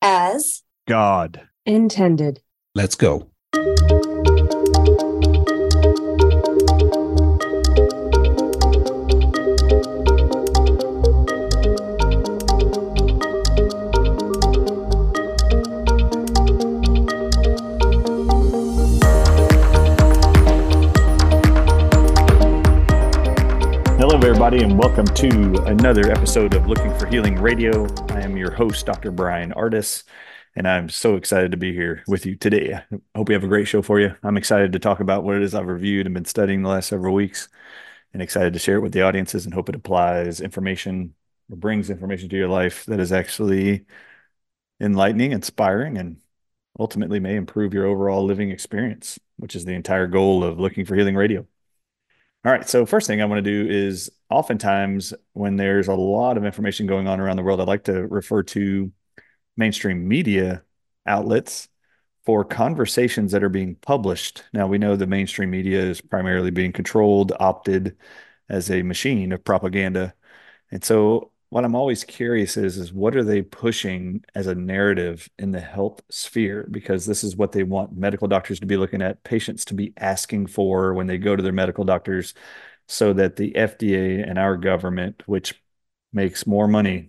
as God intended. Let's go. Hello, everybody, and welcome to another episode of Looking for Healing Radio. I am your host, Dr. Brian Ardis, and I'm so excited to be here with you today. I hope we have a great show for you. I'm excited to talk about what it is I've reviewed and been studying the last several weeks, and excited to share it with the audiences and hope it applies information or brings information to your life that is actually enlightening, inspiring, and ultimately may improve your overall living experience, which is the entire goal of Looking for Healing Radio. All right. So first thing I want to do is oftentimes when there's a lot of information going on around the world, I like to refer to mainstream media outlets for conversations that are being published. Now, we know the mainstream media is primarily being controlled, opted as a machine of propaganda. And so what I'm always curious is what are they pushing as a narrative in the health sphere? Because this is what they want medical doctors to be looking at, patients to be asking for when they go to their medical doctors, so that the FDA and our government, which makes more money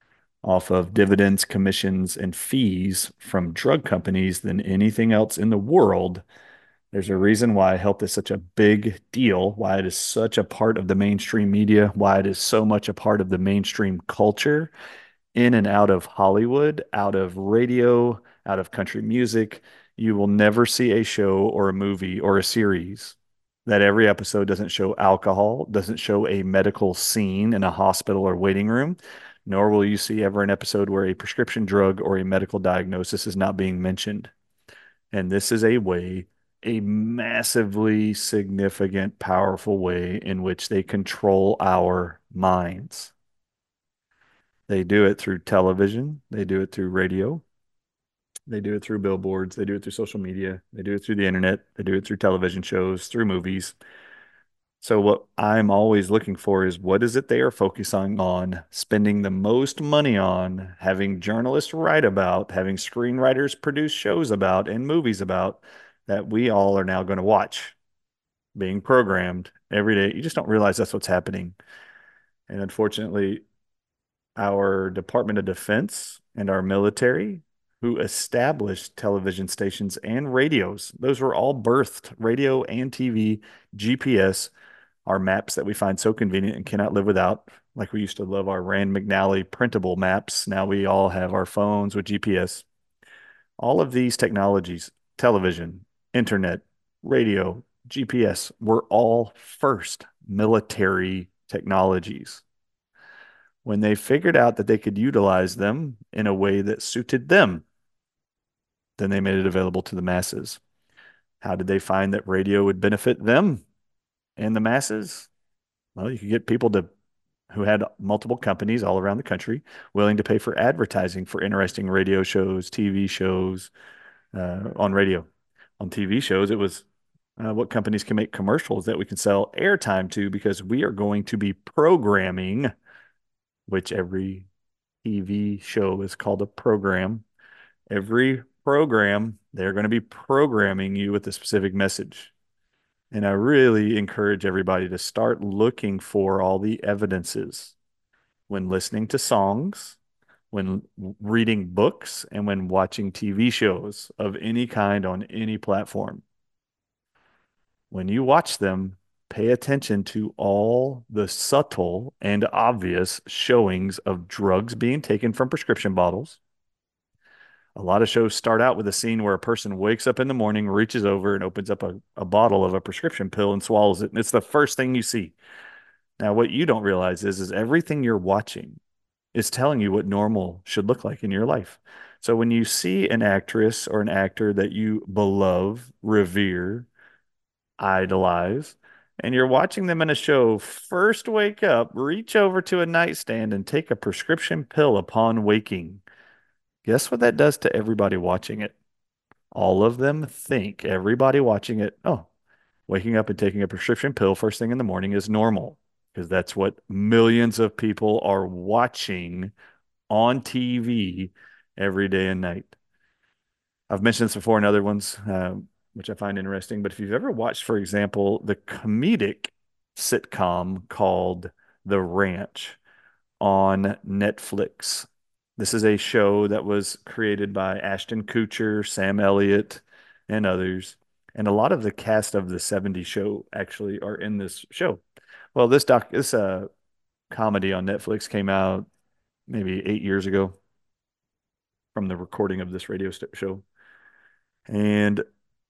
off of dividends, commissions, and fees from drug companies than anything else in the world. There's a reason why health is such a big deal, why it is such a part of the mainstream media, why it is so much a part of the mainstream culture, in and out of Hollywood, out of radio, out of country music. You will never see a show or a movie or a series that every episode doesn't show alcohol, doesn't show a medical scene in a hospital or waiting room, nor will you see ever an episode where a prescription drug or a medical diagnosis is not being mentioned. And this is a massively significant, powerful way in which they control our minds. They do it through television, they do it through radio, they do it through billboards, they do it through social media, they do it through the internet, they do it through television shows, through movies. So what I'm always looking for is what is it they are focusing on, spending the most money on, having journalists write about, having screenwriters produce shows about and movies about, that we all are now going to watch, being programmed every day. You just don't realize that's what's happening. And unfortunately, our Department of Defense and our military, who established television stations and radios, those were all birthed, radio and TV, GPS, our maps that we find so convenient and cannot live without. Like we used to love our Rand McNally printable maps. Now we all have our phones with GPS. All of these technologies, television, internet, radio, GPS, were all first military technologies. When they figured out that they could utilize them in a way that suited them, then they made it available to the masses. How did they find that radio would benefit them and the masses? Well, you could get people to who had multiple companies all around the country willing to pay for advertising for interesting radio shows, TV shows, on radio. On TV shows, it was what companies can make commercials that we can sell airtime to, because we are going to be programming, which every TV show is called a program. Every program, they're going to be programming you with a specific message. And I really encourage everybody to start looking for all the evidences when listening to songs, when reading books, and when watching TV shows of any kind on any platform. When you watch them, pay attention to all the subtle and obvious showings of drugs being taken from prescription bottles. A lot of shows start out with a scene where a person wakes up in the morning, reaches over and opens up a bottle of a prescription pill and swallows it. And it's the first thing you see. Now, what you don't realize is everything you're watching is telling you what normal should look like in your life. So when you see an actress or an actor that you beloved, revere, idolize, and you're watching them in a show first wake up, reach over to a nightstand and take a prescription pill upon waking, guess what that does to everybody watching it? All of them think, everybody watching it, oh, waking up and taking a prescription pill first thing in the morning is normal, because that's what millions of people are watching on TV every day and night. I've mentioned this before in other ones, which I find interesting. But if you've ever watched, for example, the comedic sitcom called The Ranch on Netflix, this is a show that was created by Ashton Kutcher, Sam Elliott, and others. And a lot of the cast of the '70s show actually are in this show. Well, this comedy on Netflix came out maybe 8 years ago from the recording of this show. And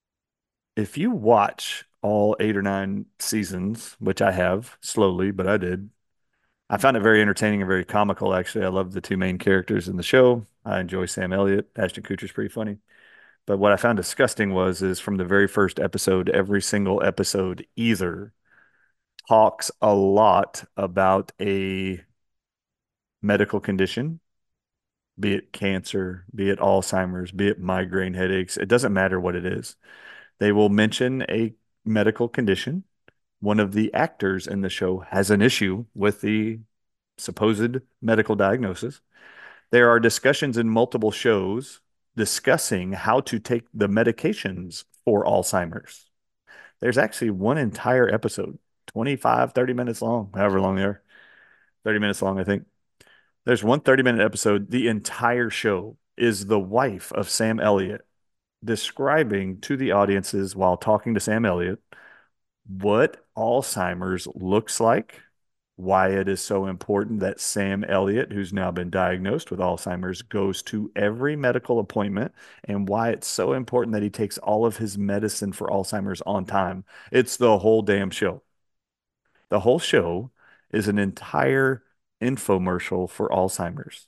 if you watch all 8 or 9 seasons, which I have slowly, but I did, I found it very entertaining and very comical, actually. I love the two main characters in the show. I enjoy Sam Elliott. Ashton Kutcher's pretty funny. But what I found disgusting is from the very first episode, every single episode either talks a lot about a medical condition, be it cancer, be it Alzheimer's, be it migraine headaches. It doesn't matter what it is. They will mention a medical condition. One of the actors in the show has an issue with the supposed medical diagnosis. There are discussions in multiple shows discussing how to take the medications for Alzheimer's. There's actually one entire episode, 25, 30 minutes long, however long they are, 30 minutes long, I think. There's one 30-minute episode. The entire show is the wife of Sam Elliott describing to the audiences while talking to Sam Elliott what Alzheimer's looks like, why it is so important that Sam Elliott, who's now been diagnosed with Alzheimer's, goes to every medical appointment, and why it's so important that he takes all of his medicine for Alzheimer's on time. It's the whole damn show. The whole show is an entire infomercial for Alzheimer's.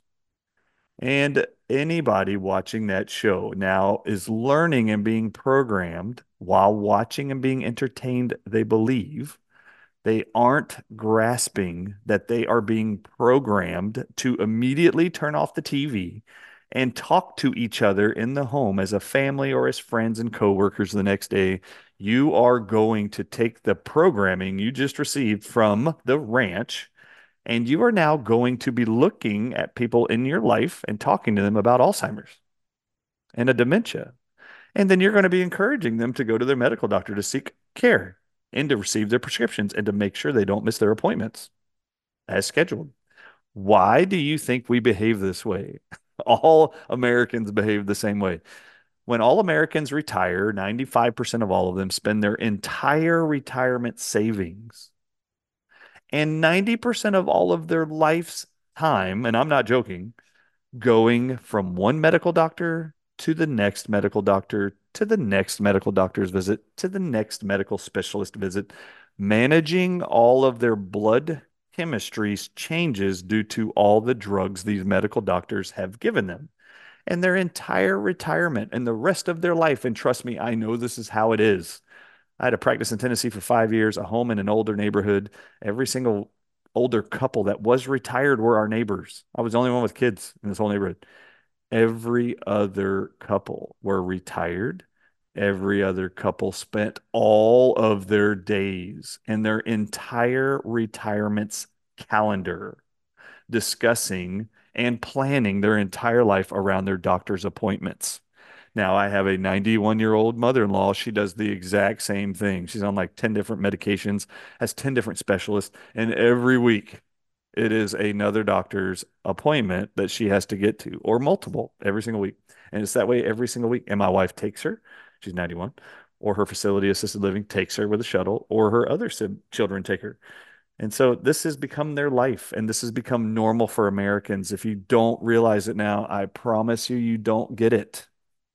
And anybody watching that show now is learning and being programmed while watching and being entertained, they believe. They aren't grasping that they are being programmed to immediately turn off the TV and talk to each other in the home as a family or as friends and coworkers the next day. You are going to take the programming you just received from the ranch, and you are now going to be looking at people in your life and talking to them about Alzheimer's and a dementia. And then you're going to be encouraging them to go to their medical doctor to seek care and to receive their prescriptions and to make sure they don't miss their appointments as scheduled. Why do you think we behave this way? All Americans behave the same way. When all Americans retire, 95% of all of them spend their entire retirement savings and 90% of all of their life's time, and I'm not joking, going from one medical doctor to the next medical doctor to the next medical doctor's visit to the next medical specialist visit, managing all of their blood chemistries changes due to all the drugs these medical doctors have given them. And their entire retirement and the rest of their life, and trust me, I know this is how it is. I had a practice in Tennessee for 5 years, a home in an older neighborhood. Every single older couple that was retired were our neighbors. I was the only one with kids in this whole neighborhood. Every other couple were retired. Every other couple spent all of their days and their entire retirement's calendar discussing and planning their entire life around their doctor's appointments. Now, I have a 91-year-old mother-in-law. She does the exact same thing. She's on like 10 different medications, has 10 different specialists, and every week it is another doctor's appointment that she has to get to, or multiple every single week. And it's that way every single week. And my wife takes her, she's 91, or her facility assisted living takes her with a shuttle, or her other children take her. And so this has become their life, and this has become normal for Americans. If you don't realize it now, I promise you, you don't get it.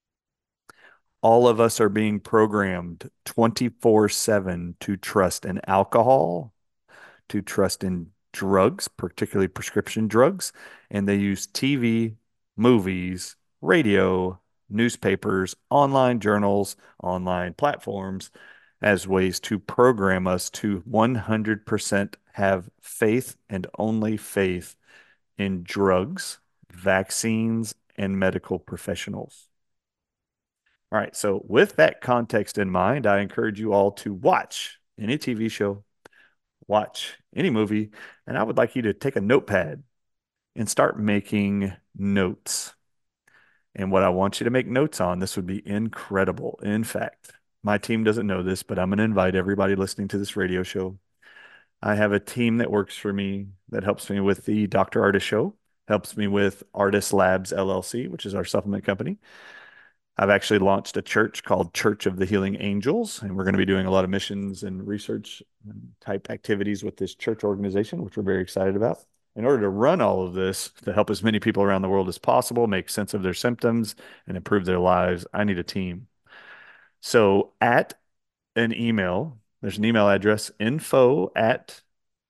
All of us are being programmed 24/7 to trust in alcohol, to trust in drugs, particularly prescription drugs, and they use TV, movies, radio, newspapers, online journals, online platforms as ways to program us to 100% have faith and only faith in drugs, vaccines, and medical professionals. All right, so with that context in mind, I encourage you all to watch any TV show, watch any movie, and I would like you to take a notepad and start making notes. And what I want you to make notes on, this would be incredible. In fact, my team doesn't know this, but I'm going to invite everybody listening to this radio show. I have a team that works for me that helps me with the Dr. Artist Show, helps me with Artist Labs LLC, which is our supplement company. I've actually launched a church called Church of the Healing Angels, and we're going to be doing a lot of missions and research type activities with this church organization, which we're very excited about. In order to run all of this to help as many people around the world as possible make sense of their symptoms and improve their lives, I need a team. So at an email, there's an email address, info at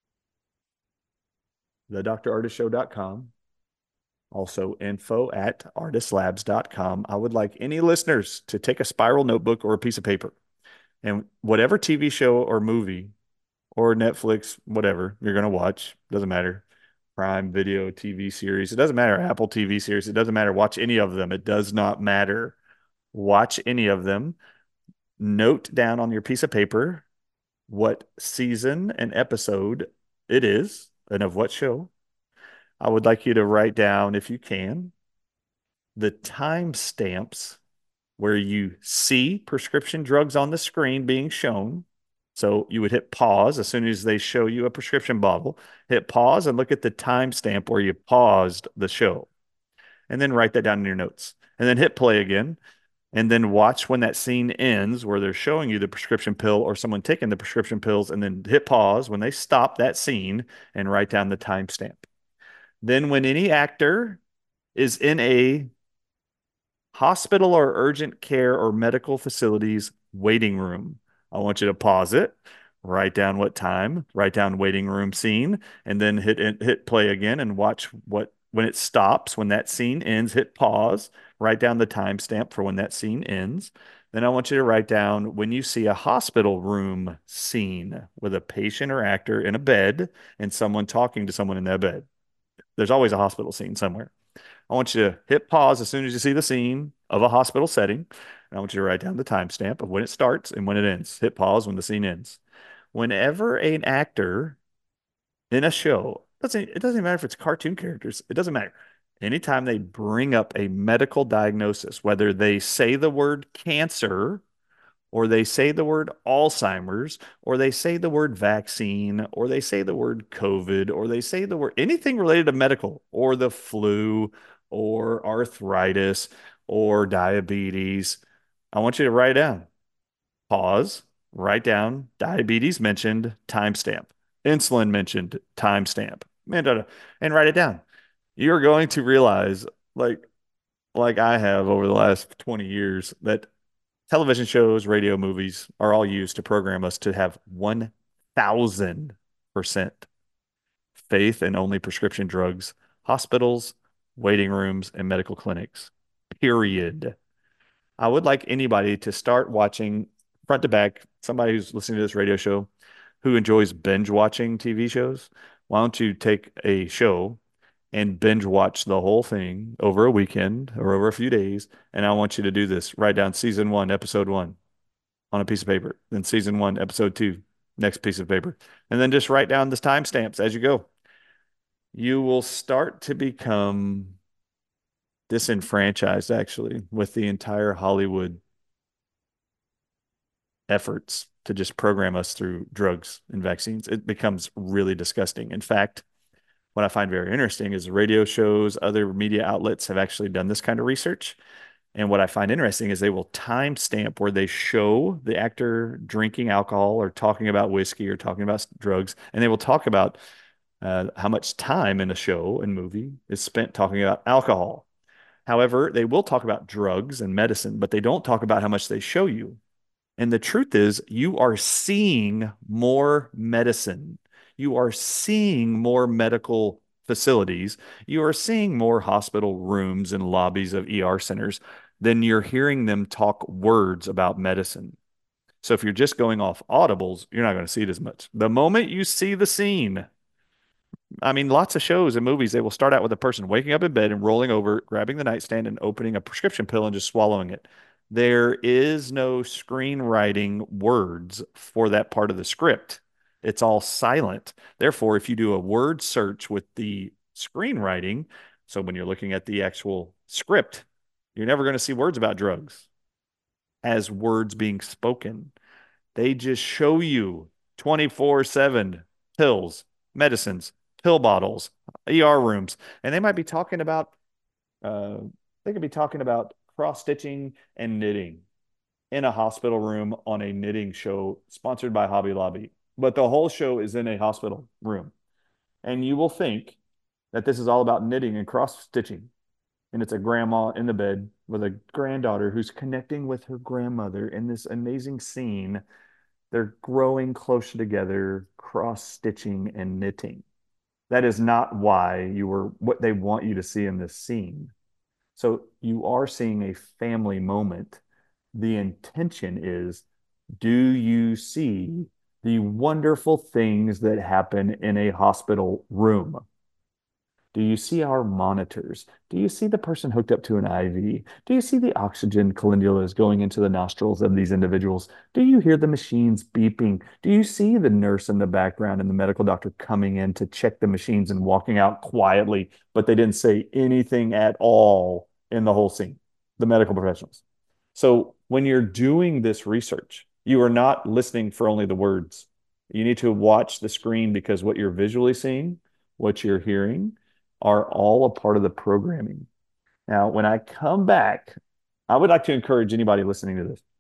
thedrartistshow.com. Also, info at artistlabs.com. I would like any listeners to take a spiral notebook or a piece of paper and whatever TV show or movie or Netflix, whatever you're going to watch, doesn't matter. Prime Video TV series, it doesn't matter. Apple TV series, it doesn't matter. Watch any of them. It does not matter. Watch any of them. Note down on your piece of paper what season and episode it is and of what show. I would like you to write down, if you can, the time stamps where you see prescription drugs on the screen being shown. So you would hit pause as soon as they show you a prescription bottle, hit pause and look at the timestamp where you paused the show, and then write that down in your notes. And then hit play again, and then watch when that scene ends where they're showing you the prescription pill or someone taking the prescription pills, and then hit pause when they stop that scene and write down the timestamp. Then when any actor is in a hospital or urgent care or medical facilities waiting room, I want you to pause it, write down what time, write down waiting room scene, and then hit play again and watch what when it stops, when that scene ends, hit pause, write down the timestamp for when that scene ends. Then I want you to write down when you see a hospital room scene with a patient or actor in a bed and someone talking to someone in that bed. There's always a hospital scene somewhere. I want you to hit pause as soon as you see the scene of a hospital setting. And I want you to write down the timestamp of when it starts and when it ends. Hit pause when the scene ends. Whenever an actor in a show, it doesn't matter if it's cartoon characters, it doesn't matter. Anytime they bring up a medical diagnosis, whether they say the word cancer or they say the word Alzheimer's, or they say the word vaccine, or they say the word COVID, or they say the word anything related to medical, or the flu, or arthritis, or diabetes. I want you to write down, pause, write down diabetes mentioned, timestamp, insulin mentioned, timestamp, and write it down. You're going to realize, like I have over the last 20 years, that television shows, radio, movies are all used to program us to have 1000% faith in only prescription drugs, hospitals, waiting rooms, and medical clinics. Period. I would like anybody to start watching front to back, somebody who's listening to this radio show who enjoys binge watching TV shows. Why don't you take a show and binge watch the whole thing over a weekend or over a few days? And I want you to do this. Write down season one, episode one on a piece of paper. Then season one, episode two, next piece of paper. And then just write down the timestamps as you go. You will start to become disenfranchised, actually, with the entire Hollywood efforts to just program us through drugs and vaccines. It becomes really disgusting. In fact, what I find very interesting is radio shows, other media outlets have actually done this kind of research. And what I find interesting is they will timestamp where they show the actor drinking alcohol or talking about whiskey or talking about drugs, and they will talk about how much time in a show and movie is spent talking about alcohol. However, they will talk about drugs and medicine, but they don't talk about how much they show you. And the truth is, you are seeing more medicine. You are seeing more medical facilities. You are seeing more hospital rooms and lobbies of ER centers than you're hearing them talk words about medicine. So if you're just going off audibles, you're not going to see it as much. The moment you see the scene, I mean, lots of shows and movies, they will start out with a person waking up in bed and rolling over, grabbing the nightstand and opening a prescription pill and just swallowing it. There is no screenwriting words for that part of the script. It's all silent. Therefore, if you do a word search with the screenwriting, so when you're looking at the actual script, You're never going to see words about drugs as words being spoken. They just show you 24/7 pills, medicines, pill bottles, ER rooms, and they might be talking about uh, they could be talking about cross stitching and knitting in a hospital room on a knitting show sponsored by Hobby Lobby. But the whole show is in a hospital room. And you will think that this is all about knitting and cross stitching. And it's a grandma in the bed with a granddaughter who's connecting with her grandmother in this amazing scene. They're growing closer together, cross stitching and knitting. That is not why you were what they want you to see in this scene. So you are seeing a family moment. The intention is, do you see the wonderful things that happen in a hospital room? Do you see our monitors? Do you see the person hooked up to an IV? Do you see the oxygen calendulas going into the nostrils of these individuals? Do you hear the machines beeping? Do you see the nurse in the background and the medical doctor coming in to check the machines and walking out quietly, but they didn't say anything at all in the whole scene, the medical professionals? So when you're doing this research, you are not listening for only the words. You need to watch the screen because what you're visually seeing, what you're hearing, are all a part of the programming. Now, when I come back, I would like to encourage anybody listening to this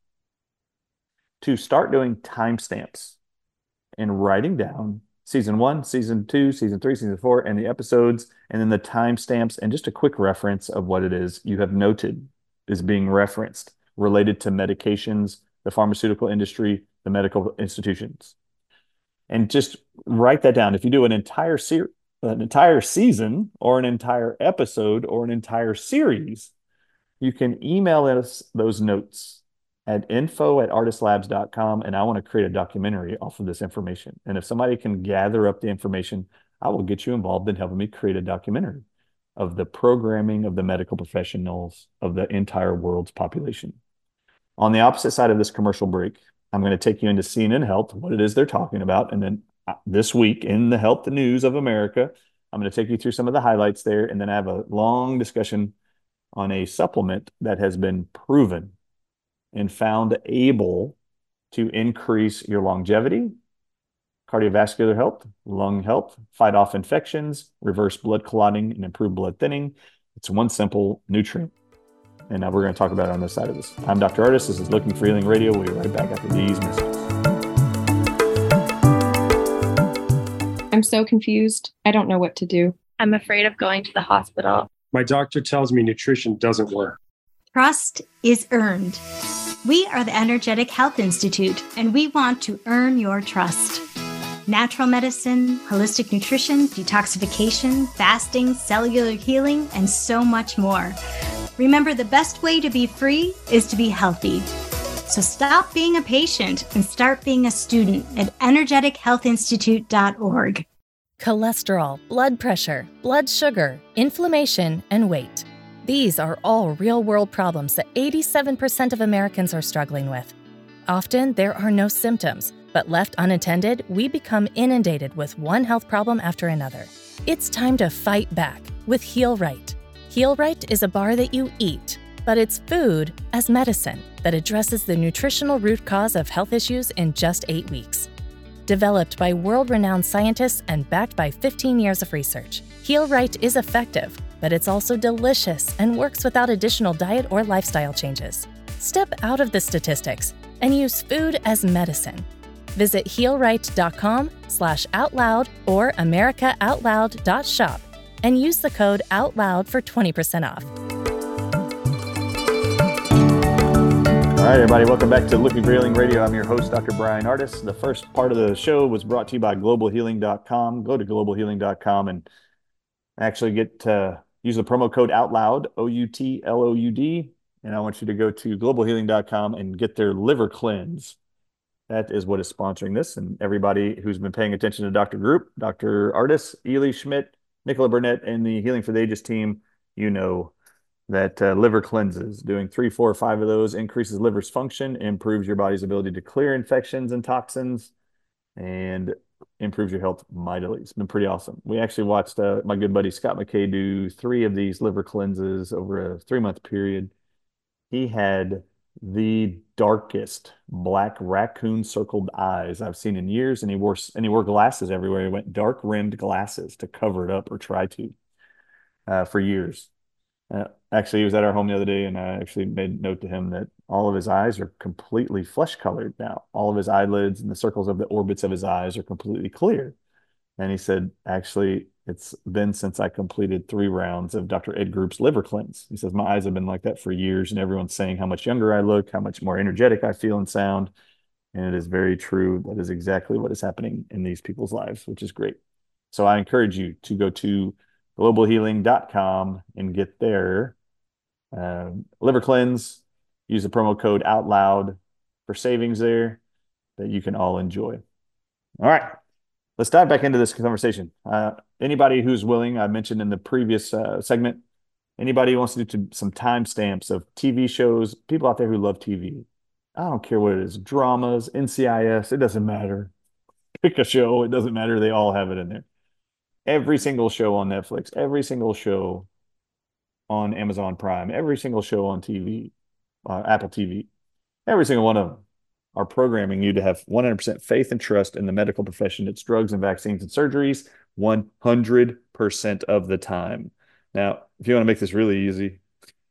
to start doing timestamps and writing down season one, season two, season three, season four, and the episodes, and then the timestamps and just a quick reference of what it is you have noted is being referenced related to medications, the pharmaceutical industry, the medical institutions. And just write that down. If you do an entire season or an entire episode or an entire series, you can email us those notes at info@artislabs.com. And I want to create a documentary off of this information. And if somebody can gather up the information, I will get you involved in helping me create a documentary of the programming of the medical professionals of the entire world's population. On the opposite side of this commercial break, I'm going to take you into CNN Health, what it is they're talking about. And then this week in the health news of America, I'm going to take you through some of the highlights there. And then I have a long discussion on a supplement that has been proven and found able to increase your longevity, cardiovascular health, lung health, fight off infections, reverse blood clotting, and improve blood thinning. It's one simple nutrient. And now we're going to talk about it on this side of this. I'm Dr. Ardis. This is Looking for Healing Radio. We'll be right back after these messages. I'm so confused. I don't know what to do. I'm afraid of going to the hospital. My doctor tells me nutrition doesn't work. Trust is earned. We are the Energetic Health Institute, and we want to earn your trust. Natural medicine, holistic nutrition, detoxification, fasting, cellular healing, and so much more. Remember, the best way to be free is to be healthy. So stop being a patient and start being a student at energetichealthinstitute.org. Cholesterol, blood pressure, blood sugar, inflammation, and weight. These are all real-world problems that 87% of Americans are struggling with. Often, there are no symptoms, but left unattended, we become inundated with one health problem after another. It's time to fight back with Heal Right. Heal Right is a bar that you eat, but it's food as medicine that addresses the nutritional root cause of health issues in just 8 weeks. Developed by world-renowned scientists and backed by 15 years of research, Heal Right is effective, but it's also delicious and works without additional diet or lifestyle changes. Step out of the statistics and use food as medicine. Visit healright.com/outloud or americaoutloud.shop and use the code OUTLOUD for 20% off. All right, everybody, welcome back to Looking for Healing Radio. I'm your host, Dr. Bryan Ardis. The first part of the show was brought to you by globalhealing.com. Go to globalhealing.com and actually get use the promo code OUTLOUD, OUTLOUD, and I want you to go to globalhealing.com and get their liver cleanse. That is what is sponsoring this, and everybody who's been paying attention to Dr. Group, Dr. Ardis, Ely Schmidt, Nicola Burnett, and the Healing for the Ages team, you know that liver cleanses, doing 3, 4, 5 of those increases liver's function, improves your body's ability to clear infections and toxins, and improves your health mightily. It's been pretty awesome. We actually watched my good buddy Scott McKay do 3 of these liver cleanses over a 3-month period. He had the darkest black raccoon circled eyes I've seen in years, and he wore glasses everywhere. He went dark rimmed glasses to cover it up or try to for years. Actually, he was at our home the other day, and I actually made note to him that all of his eyes are completely flesh colored now. All of his eyelids and the circles of the orbits of his eyes are completely clear. And he said, actually, it's been since I completed 3 rounds of Dr. Ed Group's liver cleanse. He says, my eyes have been like that for years, and everyone's saying how much younger I look, how much more energetic I feel and sound. And it is very true. That is exactly what is happening in these people's lives, which is great. So I encourage you to go to globalhealing.com and get their liver cleanse. Use the promo code OUTLOUD for savings there that you can all enjoy. All right. Let's dive back into this conversation. Anybody who's willing, I mentioned in the previous segment, anybody who wants to do some timestamps of TV shows, people out there who love TV. I don't care what it is, dramas, NCIS, it doesn't matter. Pick a show, it doesn't matter. They all have it in there. Every single show on Netflix, every single show on Amazon Prime, every single show on TV, Apple TV, every single one of them are programming you to have 100% faith and trust in the medical profession. It's drugs and vaccines and surgeries 100% of the time. Now, if you want to make this really easy,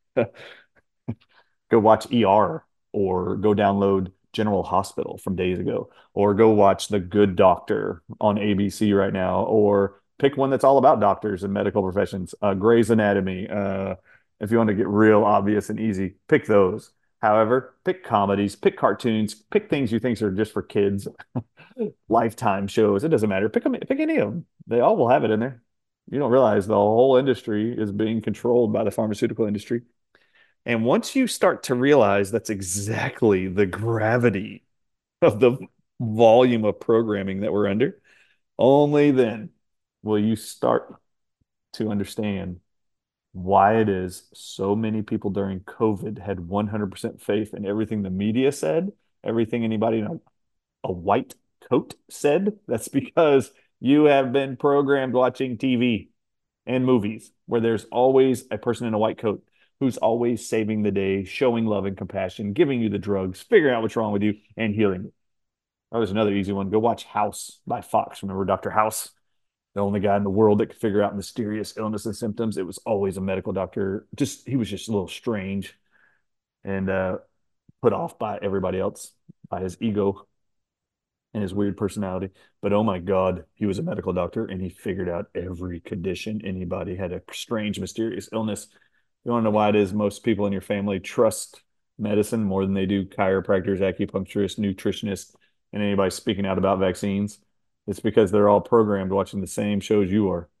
go watch ER or go download General Hospital from days ago, or go watch The Good Doctor on ABC right now, or pick one that's all about doctors and medical professions. Grey's Anatomy. If you want to get real obvious and easy, pick those. However, pick comedies, pick cartoons, pick things you think are just for kids, Lifetime shows. It doesn't matter. Pick any of them. They all will have it in there. You don't realize the whole industry is being controlled by the pharmaceutical industry. And once you start to realize that's exactly the gravity of the volume of programming that we're under, only then will you start to understand why it is so many people during COVID had 100% faith in everything the media said, everything anybody in a white coat said. That's because you have been programmed watching TV and movies where there's always a person in a white coat who's always saving the day, showing love and compassion, giving you the drugs, figuring out what's wrong with you, and healing you. Oh, there's another easy one. Go watch House by Fox. Remember Dr. House? The only guy in the world that could figure out mysterious illness and symptoms. It was always a medical doctor. He was just a little strange and put off by everybody else, by his ego and his weird personality. But oh my God, he was a medical doctor and he figured out every condition anybody had a strange, mysterious illness. You want to know why it is most people in your family trust medicine more than they do chiropractors, acupuncturists, nutritionists, and anybody speaking out about vaccines? It's because they're all programmed watching the same shows you are.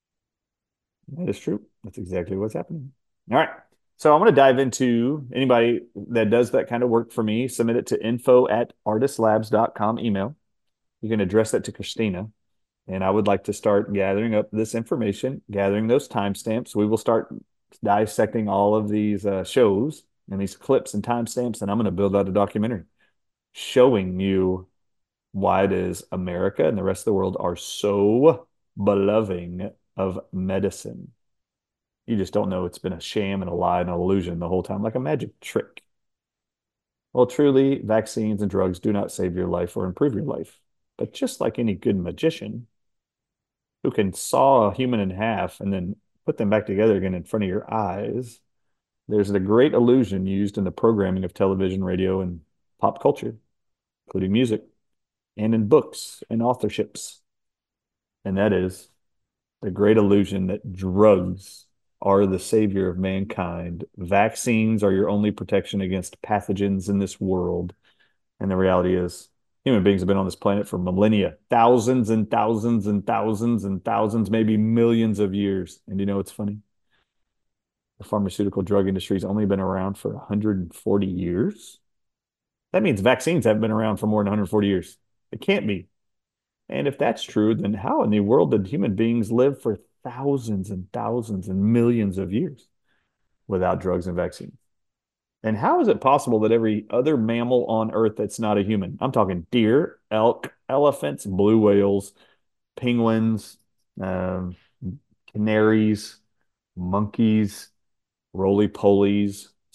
That is true. That's exactly what's happening. All right. So I'm going to dive into anybody that does that kind of work for me. Submit it to info@artislabs.com email. You can address that to Christina. And I would like to start gathering up this information, gathering those timestamps. We will start dissecting all of these shows and these clips and timestamps. And I'm going to build out a documentary showing you why it is America and the rest of the world are so beloving of medicine. You just don't know it's been a sham and a lie and an illusion the whole time, like a magic trick. Well, truly, vaccines and drugs do not save your life or improve your life. But just like any good magician who can saw a human in half and then put them back together again in front of your eyes, there's a great illusion used in the programming of television, radio, and pop culture, including music, and in books and authorships. And that is the great illusion that drugs are the savior of mankind. Vaccines are your only protection against pathogens in this world. And the reality is, human beings have been on this planet for millennia, thousands and thousands and thousands and thousands, maybe millions of years. And you know what's funny? The pharmaceutical drug industry has only been around for 140 years. That means vaccines haven't been around for more than 140 years. It can't be. And if that's true, then how in the world did human beings live for thousands and thousands and millions of years without drugs and vaccines? And how is it possible that every other mammal on Earth that's not a human, I'm talking deer, elk, elephants, blue whales, penguins, canaries, monkeys, roly-polies,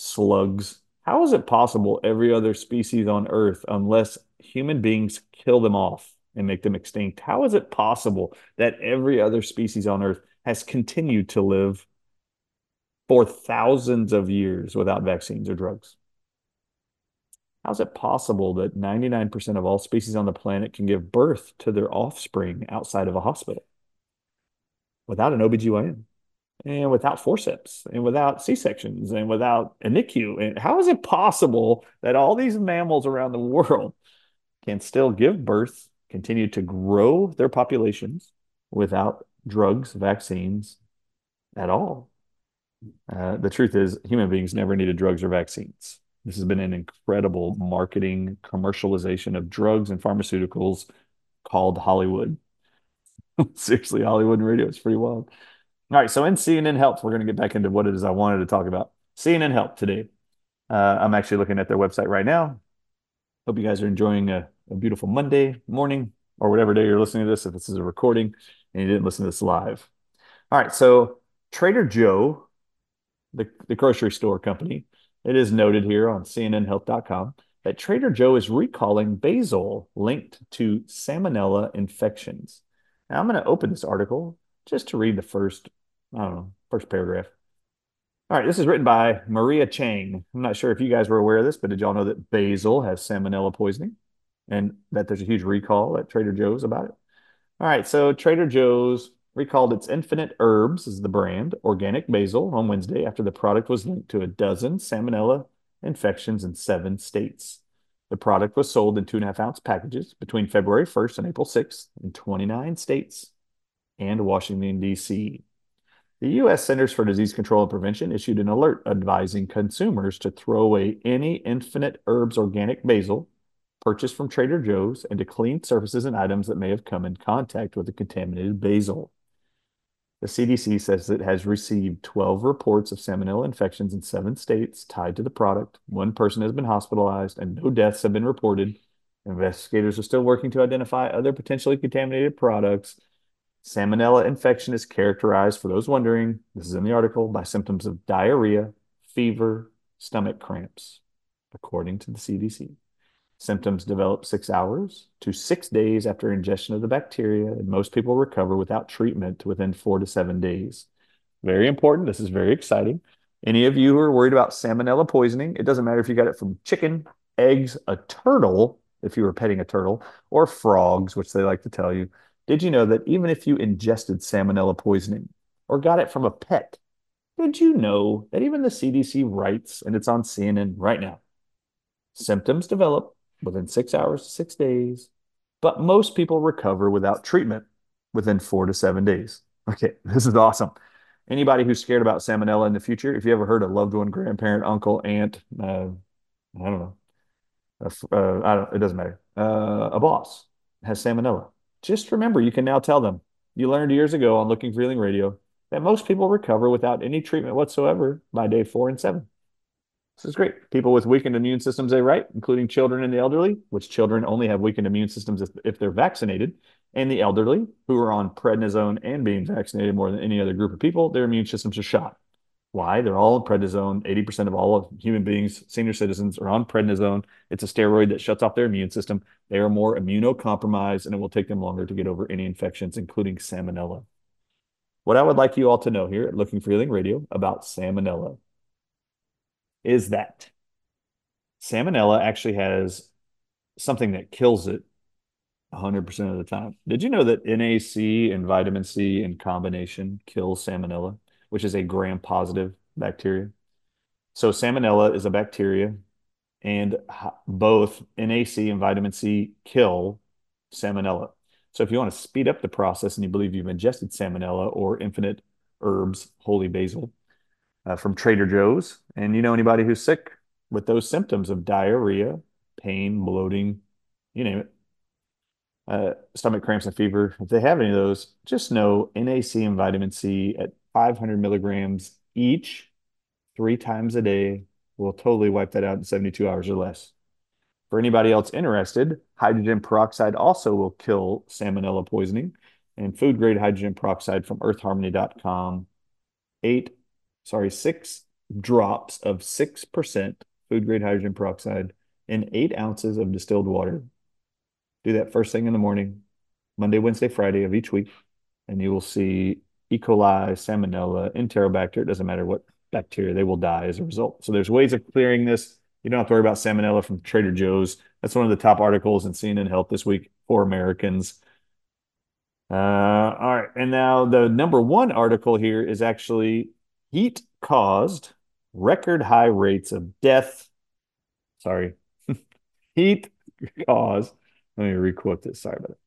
slugs. How is it possible every other species on Earth, unless human beings kill them off and make them extinct, how is it possible that every other species on Earth has continued to live for thousands of years without vaccines or drugs? How is it possible that 99% of all species on the planet can give birth to their offspring outside of a hospital without an OBGYN and without forceps and without C-sections and without a NICU? And how is it possible that all these mammals around the world can still give birth, continue to grow their populations without drugs, vaccines at all? The truth is, human beings never needed drugs or vaccines. This has been an incredible marketing commercialization of drugs and pharmaceuticals called Hollywood. Seriously, Hollywood and radio is pretty wild. All right, so in CNN Health, we're going to get back into what it is I wanted to talk about. CNN Health today. I'm actually looking at their website right now. Hope you guys are enjoying a beautiful Monday morning or whatever day you're listening to this, if this is a recording and you didn't listen to this live. All right, so Trader Joe, the grocery store company, it is noted here on CNNHealth.com that Trader Joe is recalling basil linked to salmonella infections. Now, I'm going to open this article just to read the first paragraph. All right, this is written by Maria Chang. I'm not sure if you guys were aware of this, but did y'all know that basil has salmonella poisoning and that there's a huge recall at Trader Joe's about it? All right, so Trader Joe's recalled its Infinite Herbs, is the brand, organic basil on Wednesday after the product was linked to a dozen salmonella infections in 7 states. The product was sold in 2.5-ounce packages between February 1st and April 6th in 29 states and Washington, D.C. The U.S. Centers for Disease Control and Prevention issued an alert advising consumers to throw away any Infinite Herbs organic basil purchased from Trader Joe's and to clean surfaces and items that may have come in contact with the contaminated basil. The CDC says it has received 12 reports of salmonella infections in 7 states tied to the product. 1 person has been hospitalized and no deaths have been reported. Investigators are still working to identify other potentially contaminated products. Salmonella infection is characterized, for those wondering, this is in the article, by symptoms of diarrhea, fever, stomach cramps, according to the CDC. Symptoms develop 6 hours to 6 days after ingestion of the bacteria, and most people recover without treatment within 4 to 7 days. Very important. This is very exciting. Any of you who are worried about salmonella poisoning, it doesn't matter if you got it from chicken, eggs, a turtle, if you were petting a turtle, or frogs, which they like to tell you. Did you know that even if you ingested salmonella poisoning or got it from a pet, did you know that even the CDC writes, and it's on CNN right now, symptoms develop within 6 hours to 6 days, but most people recover without treatment within 4 to 7 days. Okay, this is awesome. Anybody who's scared about salmonella in the future, if you ever heard a loved one, grandparent, uncle, aunt, I don't know, it doesn't matter, a boss has salmonella, just remember you can now tell them. You learned years ago on Looking for Healing Radio that most people recover without any treatment whatsoever by day 4 and 7. This is great. People with weakened immune systems, they write, including children and the elderly, which children only have weakened immune systems if they're vaccinated, and the elderly who are on prednisone and being vaccinated more than any other group of people, their immune systems are shot. Why? They're all on prednisone. 80% of all of human beings, senior citizens, are on prednisone. It's a steroid that shuts off their immune system. They are more immunocompromised, and it will take them longer to get over any infections, including salmonella. What I would like you all to know here at Looking for Healing Radio about salmonella is that salmonella actually has something that kills it 100% of the time. Did you know that NAC and vitamin C in combination kills salmonella, which is a gram-positive bacteria? So salmonella is a bacteria, and both NAC and vitamin C kill salmonella. So if you want to speed up the process and you believe you've ingested salmonella or Infinite Herbs holy basil from Trader Joe's, and you know anybody who's sick with those symptoms of diarrhea, pain, bloating, you name it, stomach cramps and fever, if they have any of those, just know NAC and vitamin C at 500 milligrams each 3 times a day will totally wipe that out in 72 hours or less. For anybody else interested, hydrogen peroxide also will kill salmonella poisoning, and food-grade hydrogen peroxide from earthharmony.com, 6 drops of 6% food grade hydrogen peroxide in 8 ounces of distilled water. Do that first thing in the morning, Monday, Wednesday, Friday of each week, and you will see E. coli, Salmonella, Enterobacter, it doesn't matter what bacteria, they will die as a result. So there's ways of clearing this. You don't have to worry about Salmonella from Trader Joe's. That's one of the top articles in CNN Health this week for Americans. All right. And now the number one article here is actually heat caused record high rates of death. Sorry. Heat caused, let me requote this. Sorry about it.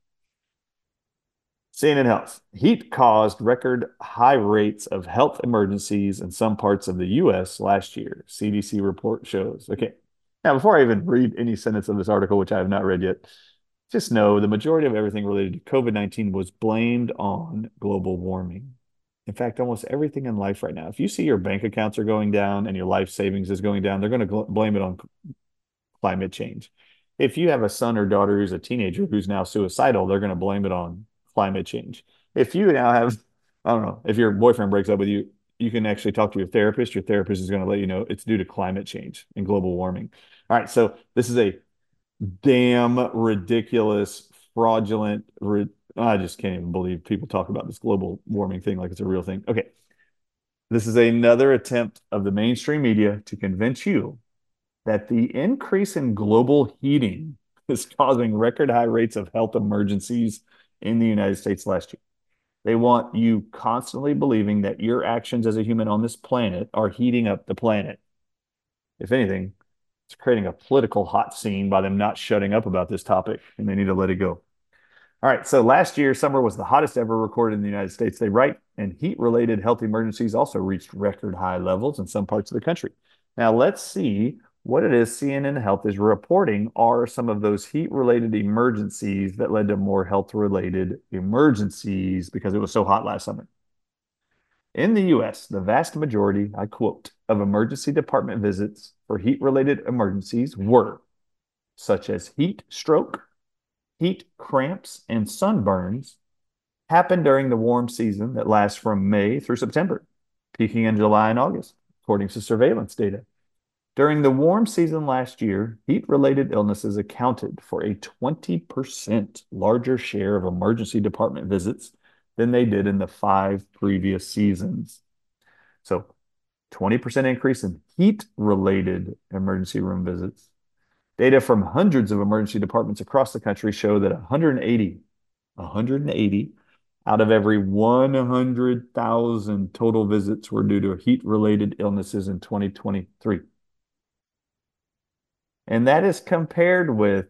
CNN Health. Heat caused record high rates of health emergencies in some parts of the U.S. last year, CDC report shows. Okay. Now, before I even read any sentence of this article, which I have not read yet, just know the majority of everything related to COVID-19 was blamed on global warming. In fact, almost everything in life right now, if you see your bank accounts are going down and your life savings is going down, they're going to blame it on climate change. If you have a son or daughter who's a teenager who's now suicidal, they're going to blame it on climate change. If you now have, I don't know, if your boyfriend breaks up with you, you can actually talk to your therapist. Your therapist is going to let you know it's due to climate change and global warming. All right, so this is a damn ridiculous, fraudulent, I just can't even believe people talk about this global warming thing like it's a real thing. Okay, this is another attempt of the mainstream media to convince you that the increase in global heating is causing record high rates of health emergencies in the United States last year. They want you constantly believing that your actions as a human on this planet are heating up the planet. If anything, it's creating a political hot scene by them not shutting up about this topic, and they need to let it go. All right, so last year, summer was the hottest ever recorded in the United States, they write, and heat-related health emergencies also reached record high levels in some parts of the country. Now, let's see what it is CNN Health is reporting are some of those heat-related emergencies that led to more health-related emergencies because it was so hot last summer. In the U.S., the vast majority, I quote, of emergency department visits for heat-related emergencies were such as heat stroke, heat cramps, and sunburns happened during the warm season that lasts from May through September, peaking in July and August, according to surveillance data. During the warm season last year, heat-related illnesses accounted for a 20% larger share of emergency department visits than they did in the 5 previous seasons. So 20% increase in heat-related emergency room visits. Data from hundreds of emergency departments across the country show that 180 out of every 100,000 total visits were due to heat-related illnesses in 2023. And that is compared with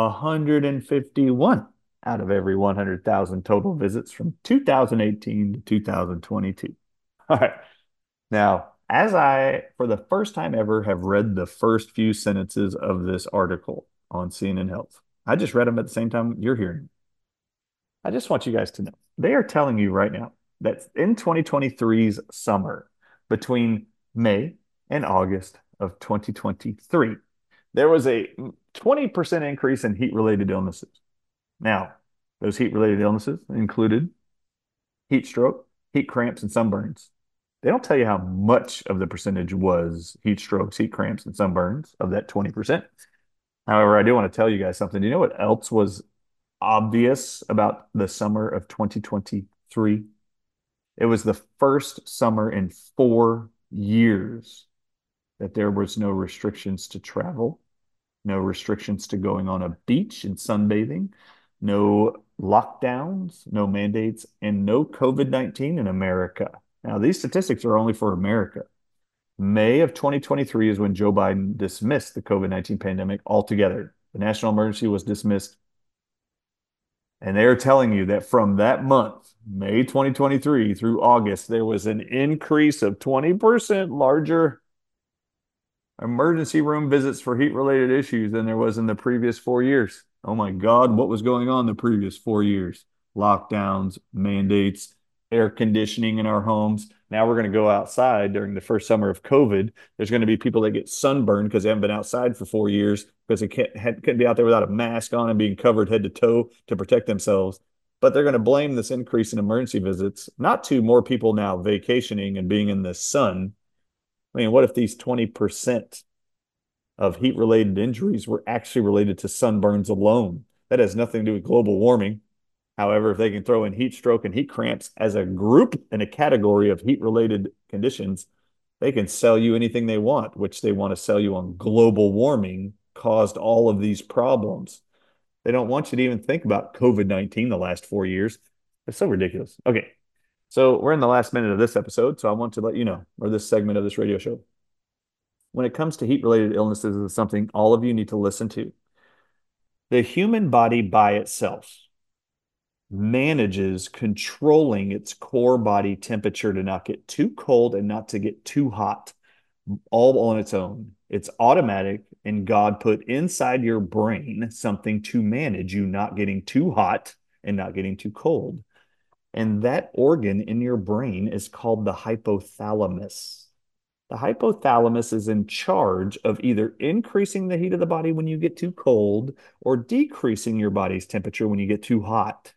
151 out of every 100,000 total visits from 2018 to 2022. All right. Now, as I, for the first time ever, have read the first few sentences of this article on CNN Health, I just read them at the same time you're hearing. I just want you guys to know, they are telling you right now that in 2023's summer, between May and August of 2023, there was a 20% increase in heat-related illnesses. Now, those heat-related illnesses included heat stroke, heat cramps, and sunburns. They don't tell you how much of the percentage was heat strokes, heat cramps, and sunburns of that 20%. However, I do want to tell you guys something. Do you know what else was obvious about the summer of 2023? It was the first summer in 4 years that there was no restrictions to travel, no restrictions to going on a beach and sunbathing, no lockdowns, no mandates, and no COVID-19 in America. Now, these statistics are only for America. May of 2023 is when Joe Biden dismissed the COVID-19 pandemic altogether. The national emergency was dismissed. And they're telling you that from that month, May 2023 through August, there was an increase of 20% larger emergency room visits for heat-related issues than there was in the previous 4 years. Oh my God, what was going on the previous 4 years? Lockdowns, mandates, air conditioning in our homes. Now we're going to go outside during the first summer of COVID. There's going to be people that get sunburned because they haven't been outside for 4 years because they couldn't be out there without a mask on and being covered head to toe to protect themselves. But they're going to blame this increase in emergency visits, not to more people now vacationing and being in the sun, I mean, what if these 20% of heat-related injuries were actually related to sunburns alone? That has nothing to do with global warming. However, if they can throw in heat stroke and heat cramps as a group and a category of heat-related conditions, they can sell you anything they want, which they want to sell you on global warming caused all of these problems. They don't want you to even think about COVID-19 the last 4 years. It's so ridiculous. Okay, so we're in the last minute of this episode, so I want to let you know, or this segment of this radio show. When it comes to heat-related illnesses, it's something all of you need to listen to. The human body by itself manages controlling its core body temperature to not get too cold and not to get too hot all on its own. It's automatic, and God put inside your brain something to manage you not getting too hot and not getting too cold. And that organ in your brain is called the hypothalamus. The hypothalamus is in charge of either increasing the heat of the body when you get too cold or decreasing your body's temperature when you get too hot.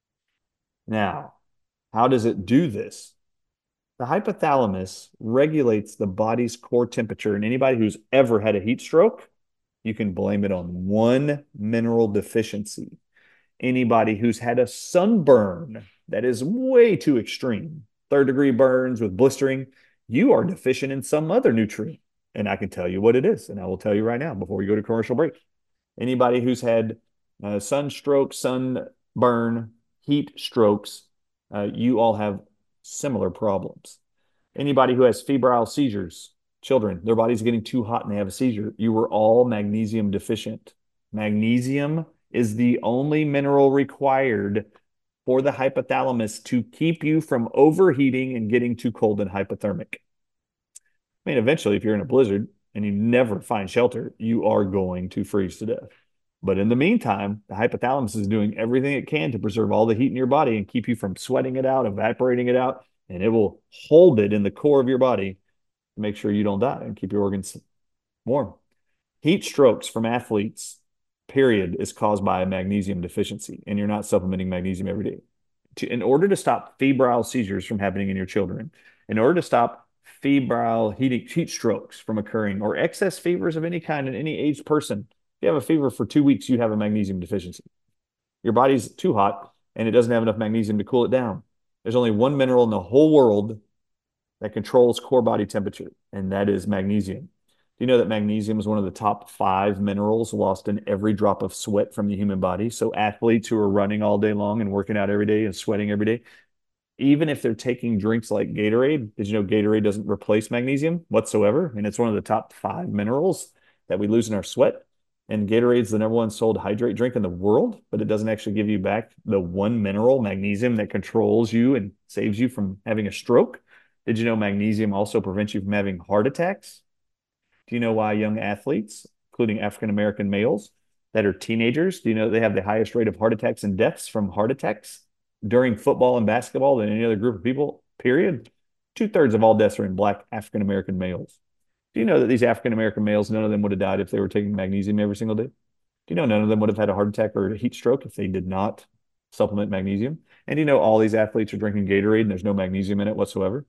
Now, how does it do this? The hypothalamus regulates the body's core temperature, and anybody who's ever had a heat stroke, you can blame it on one mineral deficiency. Anybody who's had a sunburn that is way too extreme, third-degree burns with blistering, you are deficient in some other nutrient, and I can tell you what it is, and I will tell you right now before we go to commercial break. Anybody who's had sunstroke, sunburn, heat strokes, you all have similar problems. Anybody who has febrile seizures, children, their body's getting too hot and they have a seizure, you were all magnesium deficient. Magnesium is the only mineral required for the hypothalamus to keep you from overheating and getting too cold and hypothermic. I mean, eventually, if you're in a blizzard and you never find shelter, you are going to freeze to death. But in the meantime, the hypothalamus is doing everything it can to preserve all the heat in your body and keep you from sweating it out, evaporating it out, and it will hold it in the core of your body to make sure you don't die and keep your organs warm. Heat strokes from athletes, period, is caused by a magnesium deficiency, and you're not supplementing magnesium every day. In order to stop febrile seizures from happening in your children, in order to stop febrile heat strokes from occurring, or excess fevers of any kind in any aged person, if you have a fever for 2 weeks, you have a magnesium deficiency. Your body's too hot, and it doesn't have enough magnesium to cool it down. There's only one mineral in the whole world that controls core body temperature, and that is magnesium. Do you know that magnesium is one of the top 5 minerals lost in every drop of sweat from the human body? So athletes who are running all day long and working out every day and sweating every day, even if they're taking drinks like Gatorade, did you know Gatorade doesn't replace magnesium whatsoever? And it's one of the top 5 minerals that we lose in our sweat. And Gatorade's the #1 sold hydrate drink in the world, but it doesn't actually give you back the one mineral, magnesium, that controls you and saves you from having a stroke. Did you know magnesium also prevents you from having heart attacks? Do you know why young athletes, including African-American males that are teenagers, do you know they have the highest rate of heart attacks and deaths from heart attacks during football and basketball than any other group of people, period? 2/3 of all deaths are in Black African-American males. Do you know that these African-American males, none of them would have died if they were taking magnesium every single day? Do you know none of them would have had a heart attack or a heat stroke if they did not supplement magnesium? And do you know all these athletes are drinking Gatorade and there's no magnesium in it whatsoever?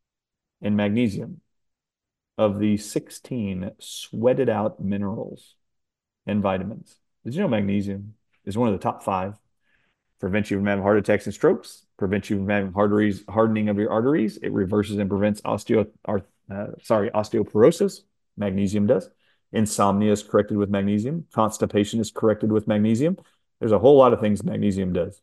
And magnesium, of the 16 sweated out minerals and vitamins, did you know magnesium is one of the top 5? Prevents you from having heart attacks and strokes, prevents you from having hardening of your arteries. It reverses and prevents osteoporosis. Magnesium does. Insomnia is corrected with magnesium. Constipation is corrected with magnesium. There's a whole lot of things magnesium does.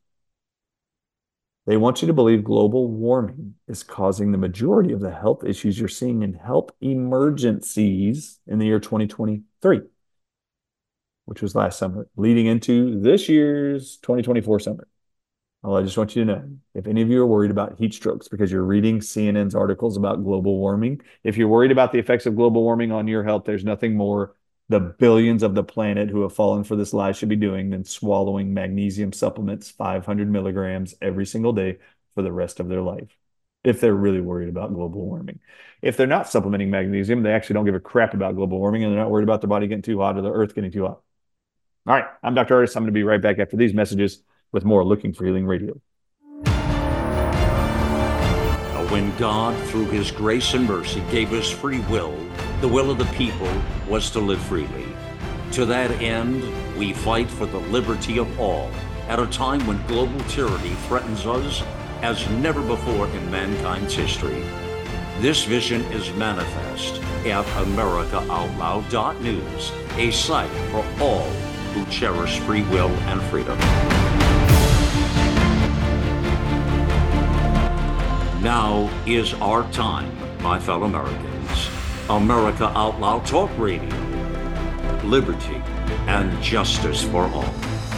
They want you to believe global warming is causing the majority of the health issues you're seeing in health emergencies in the year 2023, which was last summer, leading into this year's 2024 summer. Well, I just want you to know, if any of you are worried about heat strokes because you're reading CNN's articles about global warming, if you're worried about the effects of global warming on your health, there's nothing more the billions of the planet who have fallen for this lie should be doing than swallowing magnesium supplements, 500 milligrams every single day for the rest of their life, if they're really worried about global warming. If they're not supplementing magnesium, they actually don't give a crap about global warming, and they're not worried about their body getting too hot or the earth getting too hot. All right, I'm Dr. Ardis. I'm going to be right back after these messages with more Looking for Healing Radio. when God, through his grace and mercy, gave us free will, the will of the people was to live freely. To that end, we fight for the liberty of all at a time when global tyranny threatens us as never before in mankind's history. This vision is manifest at AmericaOutloud.news, a site for all who cherish free will and freedom. Now is our time, my fellow Americans. America Out Loud Talk Radio. Liberty and justice for all.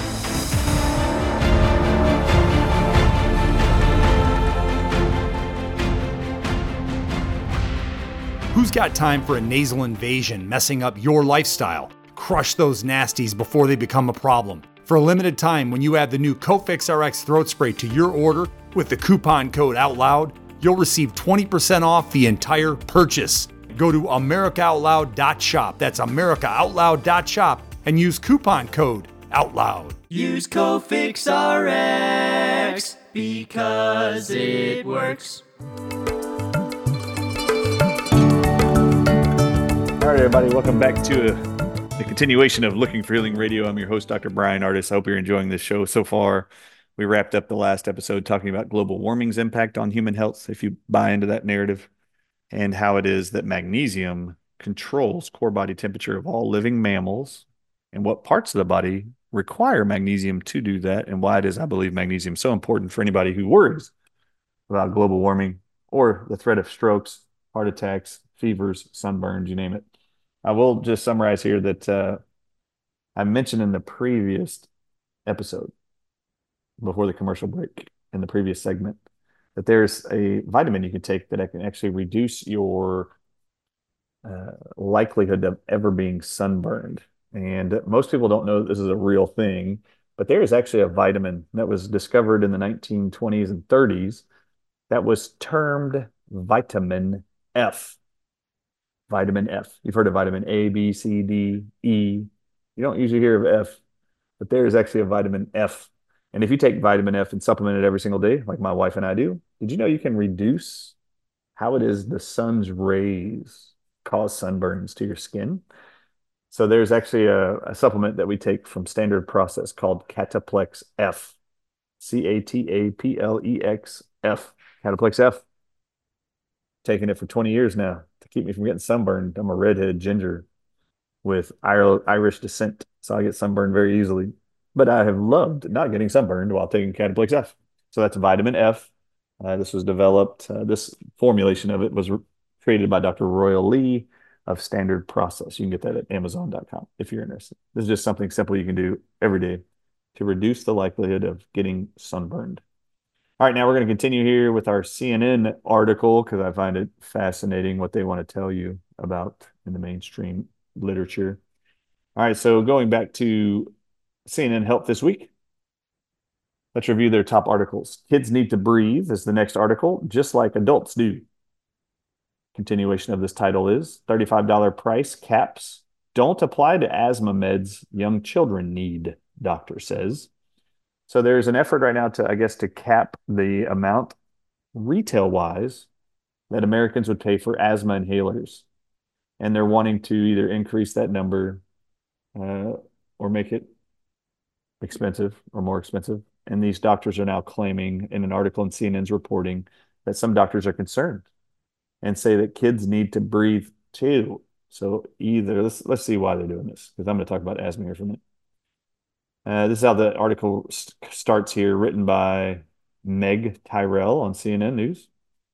Who's got time for a nasal invasion messing up your lifestyle? Crush those nasties before they become a problem. For a limited time, when you add the new Cofix RX throat spray to your order with the coupon code OUTLOUD, you'll receive 20% off the entire purchase. Go to AmericaOutloud.shop. That's AmericaOutloud.shop and use coupon code OUTLOUD. Use Cofix RX because it works. All right, everybody, welcome back to the continuation of Looking for Healing Radio. I'm your host, Dr. Brian Ardis. I hope you're enjoying this show so far. We wrapped up the last episode talking about global warming's impact on human health, if you buy into that narrative, and how it is that magnesium controls core body temperature of all living mammals, and what parts of the body require magnesium to do that, and why it is, I believe, magnesium so important for anybody who worries about global warming or the threat of strokes, heart attacks, fevers, sunburns, you name it. I will just summarize here that I mentioned in the previous episode, before the commercial break, in the previous segment, that there's a vitamin you can take that can actually reduce your likelihood of ever being sunburned. And most people don't know that this is a real thing, but there is actually a vitamin that was discovered in the 1920s and 30s that was termed vitamin F. Vitamin F. You've heard of vitamin A, B, C, D, E. You don't usually hear of F, but there is actually a vitamin F. And if you take vitamin F and supplement it every single day, like my wife and I do, did you know you can reduce how it is the sun's rays cause sunburns to your skin? So there's actually a supplement that we take from Standard Process called Cataplex F. Cataplex F. Cataplex F. Taking it for 20 years now to keep me from getting sunburned. I'm a redhead ginger with Irish descent, so I get sunburned very easily. But I have loved not getting sunburned while taking Cataplex F. So that's vitamin F. This was developed, this formulation of it was created by Dr. Royal Lee of Standard Process. You can get that at Amazon.com if you're interested. This is just something simple you can do every day to reduce the likelihood of getting sunburned. All right, now we're going to continue here with our CNN article because I find it fascinating what they want to tell you about in the mainstream literature. All right, so going back to CNN Health this week, let's review their top articles. Kids Need to Breathe is the next article, just like adults do. Continuation of this title is $35 price caps don't apply to asthma meds young children need, doctor says. So there's an effort right now to cap the amount retail-wise that Americans would pay for asthma inhalers. And they're wanting to either increase that number or make it expensive or more expensive. And these doctors are now claiming in an article in CNN's reporting that some doctors are concerned and say that kids need to breathe too. So either, let's see why they're doing this, because I'm going to talk about asthma here for a minute. This is how the article starts here, written by Meg Tyrell on CNN News.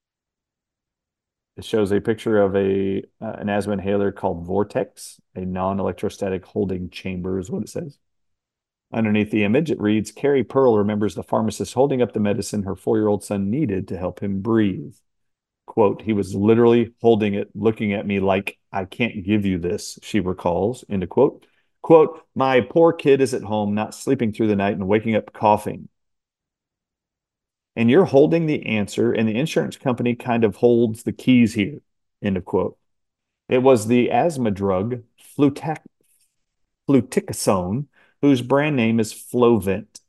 It shows a picture of an asthma inhaler called Vortex, a non-electrostatic holding chamber is what it says. Underneath the image, it reads, Carrie Pearl remembers the pharmacist holding up the medicine her 4-year-old son needed to help him breathe. Quote, he was literally holding it, looking at me like, I can't give you this, she recalls, end of quote. Quote, my poor kid is at home, not sleeping through the night and waking up coughing. And you're holding the answer, and the insurance company kind of holds the keys here, end of quote. It was the asthma drug, fluticasone, whose brand name is Flovent.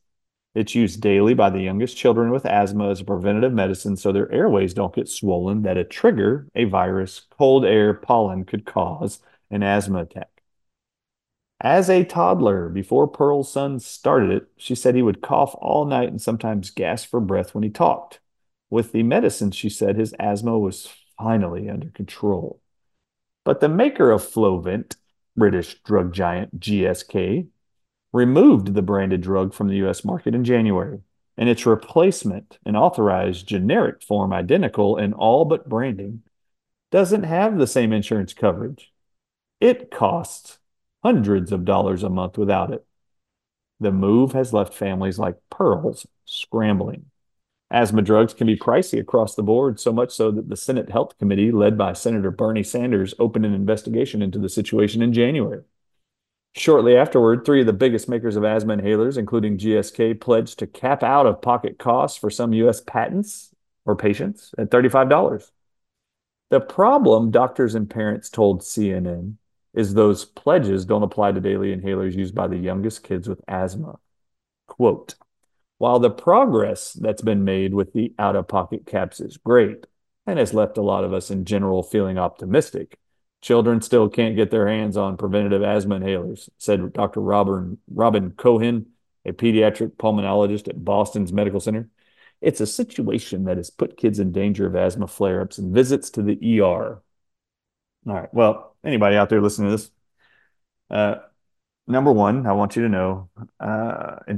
It's used daily by the youngest children with asthma as a preventative medicine so their airways don't get swollen that a trigger, a virus, cold air, pollen could cause an asthma attack. As a toddler, before Pearl's son started it, she said he would cough all night and sometimes gasp for breath when he talked. With the medicine, she said his asthma was finally under control. But the maker of Flovent, British drug giant GSK, removed the branded drug from the U.S. market in January, and its replacement, an authorized generic form identical in all but branding, doesn't have the same insurance coverage. It costs hundreds of dollars a month without it. The move has left families like Pearl's scrambling. Asthma drugs can be pricey across the board, so much so that the Senate Health Committee, led by Senator Bernie Sanders, opened an investigation into the situation in January. Shortly afterward, 3 of the biggest makers of asthma inhalers, including GSK, pledged to cap out-of-pocket costs for some U.S. patents or patients at $35. The problem, doctors and parents told CNN, is those pledges don't apply to daily inhalers used by the youngest kids with asthma. Quote, while the progress that's been made with the out-of-pocket caps is great and has left a lot of us in general feeling optimistic, children still can't get their hands on preventative asthma inhalers, said Dr. Robin Cohen, a pediatric pulmonologist at Boston's Medical Center. It's a situation that has put kids in danger of asthma flare-ups and visits to the ER. All right. Well, anybody out there listening to this? Number one, I want you to know, in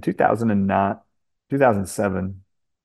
2007,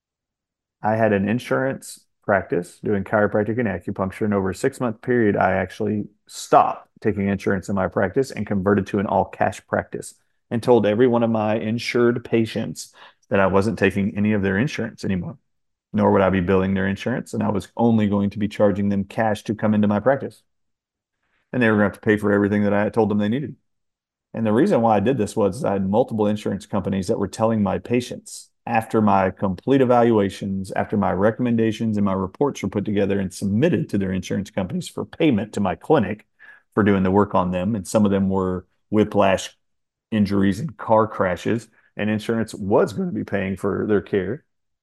I had an insurance practice doing chiropractic and acupuncture. And over a 6-month period, I actually stopped taking insurance in my practice and converted to an all cash practice and told every one of my insured patients that I wasn't taking any of their insurance anymore, nor would I be billing their insurance. And I was only going to be charging them cash to come into my practice. And they were going to have to pay for everything that I had told them they needed. And the reason why I did this was I had multiple insurance companies that were telling my patients after my complete evaluations, after my recommendations and my reports were put together and submitted to their insurance companies for payment to my clinic for doing the work on them. And some of them were whiplash injuries and car crashes, and insurance was going to be paying for their care.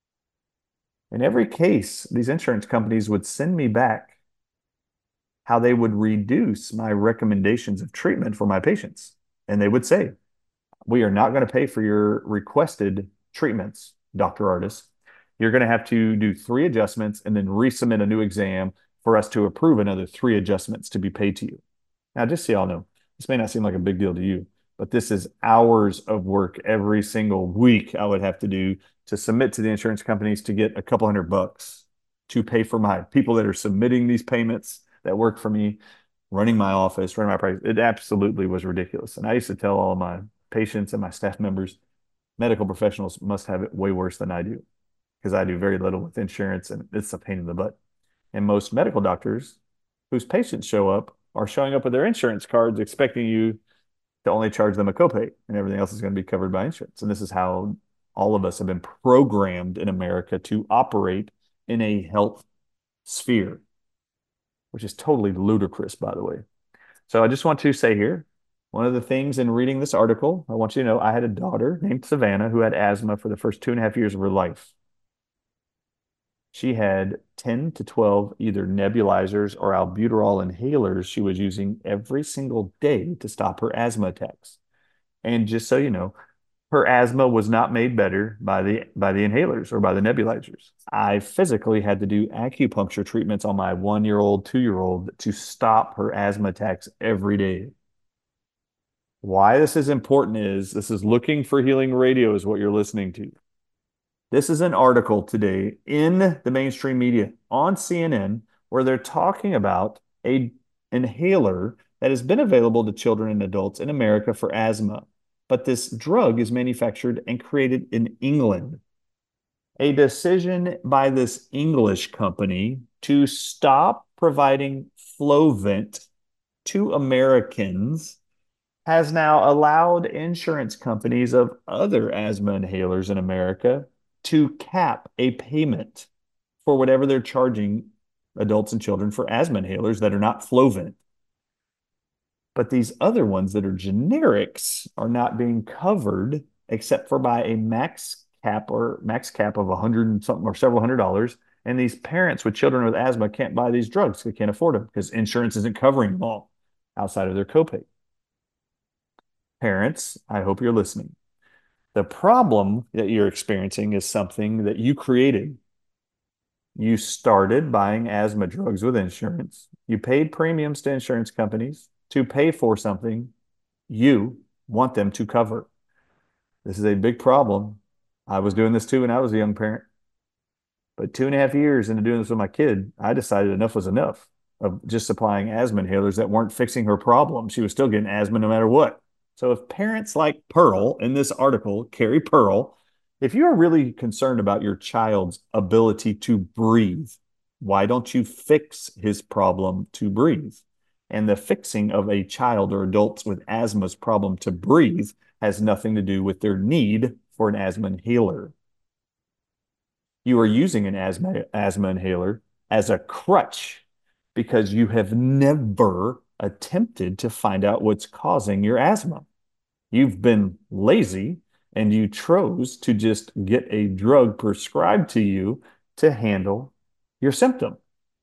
In every case, these insurance companies would send me back how they would reduce my recommendations of treatment for my patients. And they would say, we are not going to pay for your requested treatments, Dr. Ardis. You're going to have to do 3 adjustments and then resubmit a new exam for us to approve another 3 adjustments to be paid to you. Now, just so y'all know, this may not seem like a big deal to you, but this is hours of work every single week I would have to do to submit to the insurance companies to get a couple $100 to pay for my people that are submitting these payments that work for me, running my office, running my practice. It absolutely was ridiculous. And I used to tell all of my patients and my staff members, medical professionals must have it way worse than I do because I do very little with insurance and it's a pain in the butt. And most medical doctors whose patients show up are showing up with their insurance cards expecting you to only charge them a copay and everything else is going to be covered by insurance. And this is how all of us have been programmed in America to operate in a health sphere, which is totally ludicrous, by the way. So I just want to say here, one of the things in reading this article, I want you to know I had a daughter named Savannah who had asthma for the first 2.5 years of her life. She had 10 to 12 either nebulizers or albuterol inhalers she was using every single day to stop her asthma attacks. And just so you know, her asthma was not made better by the inhalers or by the nebulizers. I physically had to do acupuncture treatments on my 1-year-old, 2-year-old to stop her asthma attacks every day. Why this is important is this is Looking for Healing Radio is what you're listening to. This is an article today in the mainstream media on CNN where they're talking about an inhaler that has been available to children and adults in America for asthma. But this drug is manufactured and created in England. A decision by this English company to stop providing Flovent to Americans has now allowed insurance companies of other asthma inhalers in America to cap a payment for whatever they're charging adults and children for asthma inhalers that are not Flovent. But these other ones that are generics are not being covered except for by a max cap or max cap of 100 and something or several $100s. And these parents with children with asthma can't buy these drugs. They can't afford them because insurance isn't covering them all outside of their copay. Parents, I hope you're listening. The problem that you're experiencing is something that you created. You started buying asthma drugs with insurance. You paid premiums to insurance companies to pay for something you want them to cover. This is a big problem. I was doing this too when I was a young parent. But 2.5 years into doing this with my kid, I decided enough was enough of just supplying asthma inhalers that weren't fixing her problem. She was still getting asthma no matter what. So if parents like Pearl in this article, Carrie Pearl, if you are really concerned about your child's ability to breathe, why don't you fix his problem to breathe? And the fixing of a child or adults with asthma's problem to breathe has nothing to do with their need for an asthma inhaler. You are using an asthma inhaler as a crutch because you have never attempted to find out what's causing your asthma. You've been lazy and you chose to just get a drug prescribed to you to handle your symptom.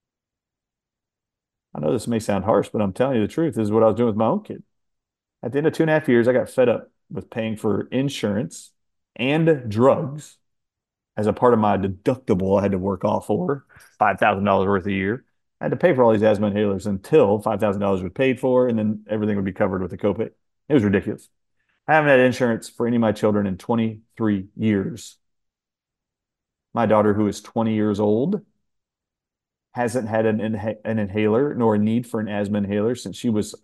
I know this may sound harsh, but I'm telling you the truth. This is what I was doing with my own kid. At the end of 2.5 years, I got fed up with paying for insurance and drugs as a part of my deductible I had to work off for, $5,000 worth a year. I had to pay for all these asthma inhalers until $5,000 was paid for, and then everything would be covered with a copay. It was ridiculous. I haven't had insurance for any of my children in 23 years. My daughter, who is 20 years old, hasn't had an inhaler nor a need for an asthma inhaler since she was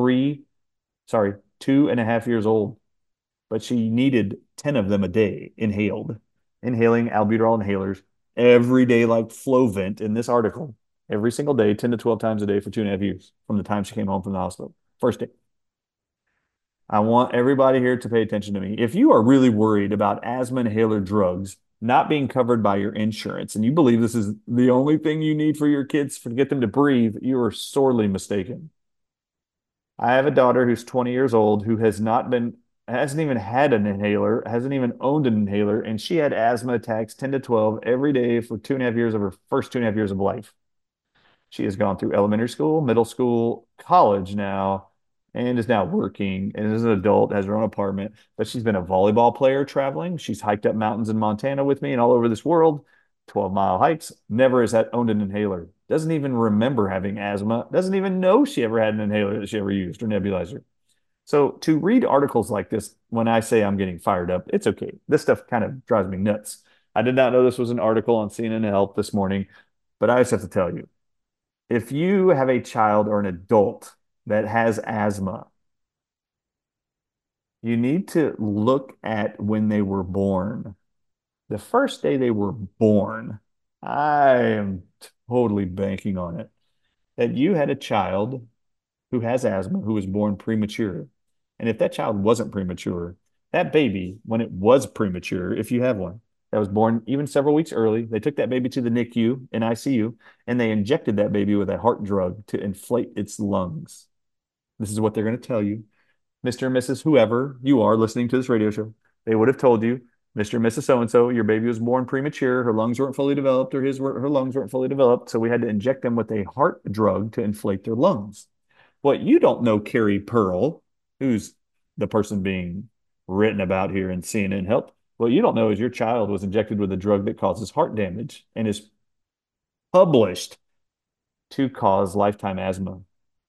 2.5 years old. But she needed 10 of them a day inhaled, inhaling albuterol inhalers every day like Flovent in this article, every single day, 10 to 12 times a day for 2.5 years from the time she came home from the hospital. First day. I want everybody here to pay attention to me. If you are really worried about asthma inhaler drugs not being covered by your insurance and you believe this is the only thing you need for your kids to get them to breathe, you are sorely mistaken. I have a daughter who's 20 years old who hasn't even had an inhaler, hasn't even owned an inhaler, and she had asthma attacks 10 to 12 every day for 2.5 years of her first 2.5 years of life. She has gone through elementary school, middle school, college now, and is now working and is an adult, has her own apartment, but she's been a volleyball player traveling. She's hiked up mountains in Montana with me and all over this world, 12-mile hikes, never has owned an inhaler, doesn't even remember having asthma, doesn't even know she ever had an inhaler that she ever used or nebulizer. So to read articles like this, when I say I'm getting fired up, it's okay. This stuff kind of drives me nuts. I did not know this was an article on CNN Health this morning, but I just have to tell you, if you have a child or an adult that has asthma, you need to look at when they were born. The first day they were born, I am totally banking on it, that you had a child who has asthma who was born premature. And if that child wasn't premature, that baby, when it was premature, if you have one, that was born even several weeks early, they took that baby to the NICU in ICU, and they injected that baby with a heart drug to inflate its lungs. This is what they're going to tell you. Mr. and Mrs. whoever you are listening to this radio show, they would have told you, Mr. and Mrs. So-and-so, your baby was born premature, her lungs weren't fully developed, or her lungs weren't fully developed, so we had to inject them with a heart drug to inflate their lungs. What you don't know, Carrie Pearl, who's the person being written about here in CNN Health, what you don't know is your child was injected with a drug that causes heart damage and is published to cause lifetime asthma.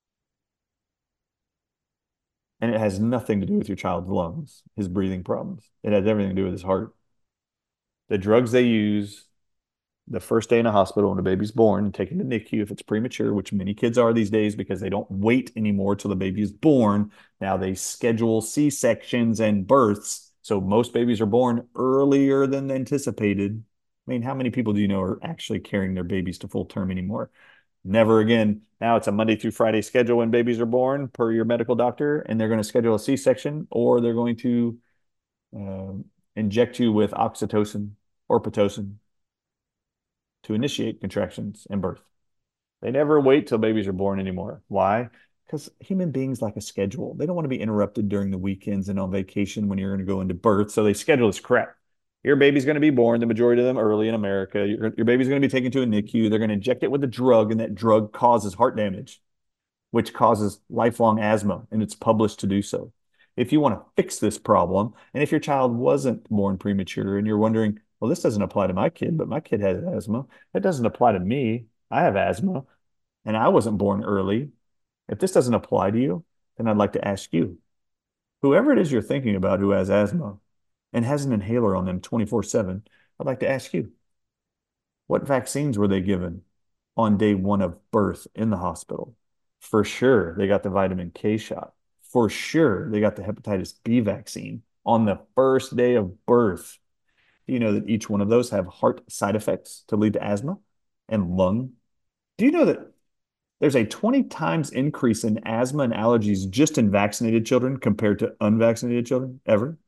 And it has nothing to do with your child's lungs, his breathing problems. It has everything to do with his heart. The drugs they use the first day in a hospital when a baby's born and taken to NICU if it's premature, which many kids are these days because they don't wait anymore till the baby is born. Now they schedule C-sections and births. So most babies are born earlier than anticipated. I mean, how many people do you know are actually carrying their babies to full term anymore? Never again. Now it's a Monday through Friday schedule when babies are born per your medical doctor, and they're going to schedule a C-section, or they're going to inject you with oxytocin or Pitocin to initiate contractions and birth. They never wait till babies are born anymore. Why? Because human beings like a schedule. They don't want to be interrupted during the weekends and on vacation when you're going to go into birth. So they schedule this crap. Your baby's going to be born, the majority of them early in America. Your baby's going to be taken to a NICU. They're going to inject it with a drug, and that drug causes heart damage, which causes lifelong asthma, and it's published to do so. If you want to fix this problem, and if your child wasn't born premature and you're wondering, well, this doesn't apply to my kid, but my kid has asthma. It doesn't apply to me. I have asthma, and I wasn't born early. If this doesn't apply to you, then I'd like to ask you, whoever it is you're thinking about who has asthma and has an inhaler on them 24/7, I'd like to ask you, what vaccines were they given on day 1 of birth in the hospital? For sure, they got the vitamin K shot. For sure, they got the hepatitis B vaccine on the first day of birth. Do you know that each one of those have heart side effects to lead to asthma and lung? Do you know that there's a 20 times increase in asthma and allergies just in vaccinated children compared to unvaccinated children ever?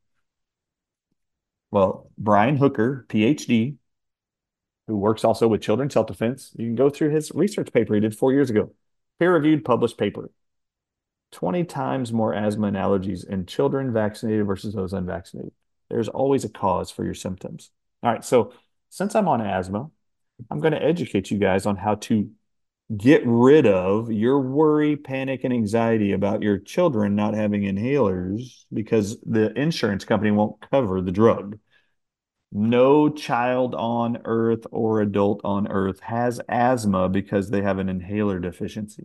Well, Brian Hooker, PhD, who works also with Children's Health Defense, you can go through his research paper he did 4 years ago. Peer-reviewed published paper. 20 times more asthma and allergies in children vaccinated versus those unvaccinated. There's always a cause for your symptoms. All right, so since I'm on asthma, I'm going to educate you guys on how to get rid of your worry, panic, and anxiety about your children not having inhalers because the insurance company won't cover the drug. No child on earth or adult on earth has asthma because they have an inhaler deficiency.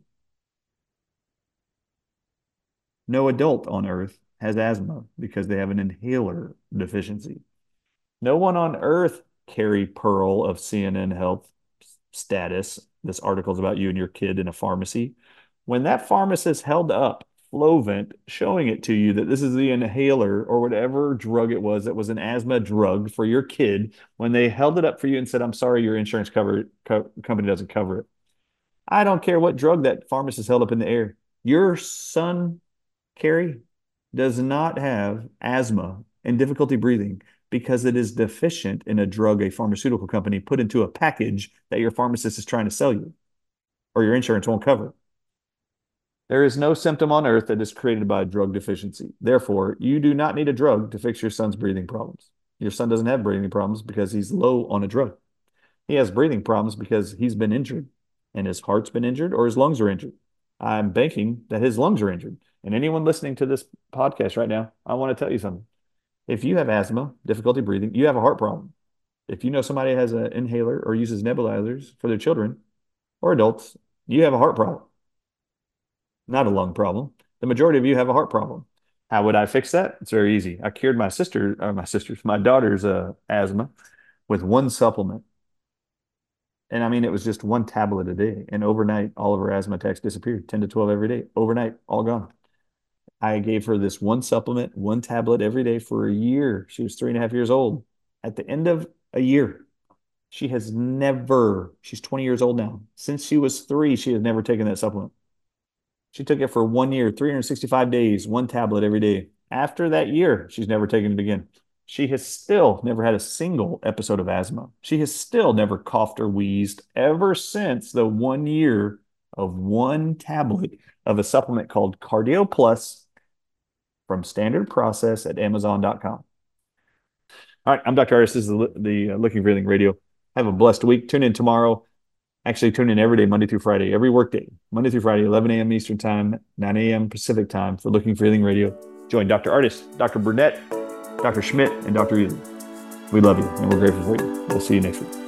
No adult on earth has asthma because they have an inhaler deficiency. No one on earth, Carrie Pearl of CNN Health Status, this article is about you and your kid in a pharmacy. When that pharmacist held up Flovent, showing it to you that this is the inhaler or whatever drug it was that was an asthma drug for your kid, when they held it up for you and said, I'm sorry, your insurance company doesn't cover it. I don't care what drug that pharmacist held up in the air. Your son, Carrie, does not have asthma and difficulty breathing because it is deficient in a drug a pharmaceutical company put into a package that your pharmacist is trying to sell you, or your insurance won't cover. There is no symptom on earth that is created by a drug deficiency. Therefore, you do not need a drug to fix your son's breathing problems. Your son doesn't have breathing problems because he's low on a drug. He has breathing problems because he's been injured, and his heart's been injured or his lungs are injured. I'm banking that his lungs are injured. And anyone listening to this podcast right now, I want to tell you something. If you have asthma, difficulty breathing, you have a heart problem. If you know somebody has an inhaler or uses nebulizers for their children or adults, you have a heart problem, not a lung problem. The majority of you have a heart problem. How would I fix that? It's very easy. I cured my daughter's asthma with one supplement. And I mean, it was just one tablet a day. And overnight, all of her asthma attacks disappeared, 10 to 12 every day. Overnight, all gone. I gave her this one supplement, one tablet every day for a year. She was 3.5 years old. At the end of a year, she's 20 years old now. Since she was 3, she has never taken that supplement. She took it for 1 year, 365 days, one tablet every day. After that year, she's never taken it again. She has still never had a single episode of asthma. She has still never coughed or wheezed ever since the 1 year of one tablet of a supplement called Cardio Plus from Standard Process at Amazon.com. All right, I'm Dr. Artis. This is the Looking for Healing Radio. Have a blessed week. Tune in tomorrow. Actually, tune in every day, Monday through Friday, every workday, Monday through Friday, 11 a.m. Eastern Time, 9 a.m. Pacific Time for Looking for Healing Radio. Join Dr. Artis, Dr. Burnett, Dr. Schmidt, and Dr. Ely. We love you, and we're grateful for you. We'll see you next week.